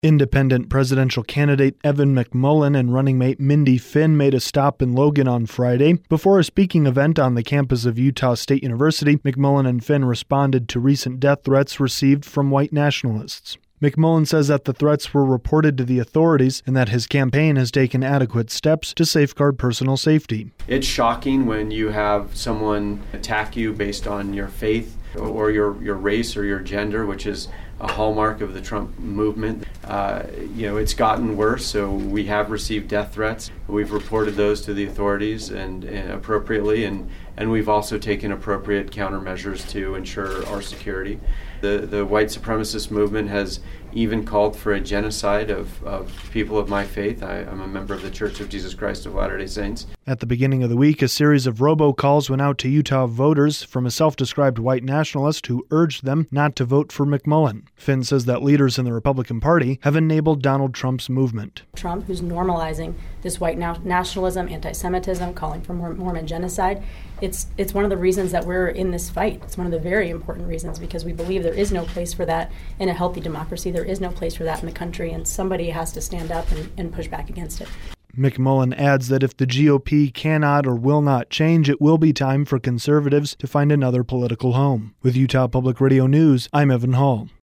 Independent presidential candidate Evan McMullin and running mate Mindy Finn made a stop in Logan on Friday. Before a speaking event on the campus of Utah State University, McMullin and Finn responded to recent death threats received from white nationalists. McMullin says that the threats were reported to the authorities and that his campaign has taken adequate steps to safeguard personal safety. It's shocking when you have someone attack you based on your faith or your race or your gender, which is a hallmark of the Trump movement. It's gotten worse, so we have received death threats. We've reported those to the authorities and appropriately, and we've also taken appropriate countermeasures to ensure our security. The white supremacist movement has even called for a genocide of people of my faith. I'm a member of the Church of Jesus Christ of Latter-day Saints. At the beginning of the week, a series of robocalls went out to Utah voters from a self-described white nationalist who urged them not to vote for McMullin. Finn says that leaders in the Republican Party have enabled Donald Trump's movement. Trump, who's normalizing this white nationalism, anti-Semitism, calling for Mormon genocide, it's one of the reasons that we're in this fight. It's one of the very important reasons, because we believe there is no place for that in a healthy democracy. There is no place for that in the country, and somebody has to stand up and push back against it. McMullin adds that if the GOP cannot or will not change, it will be time for conservatives to find another political home. With Utah Public Radio News, I'm Evan Hall.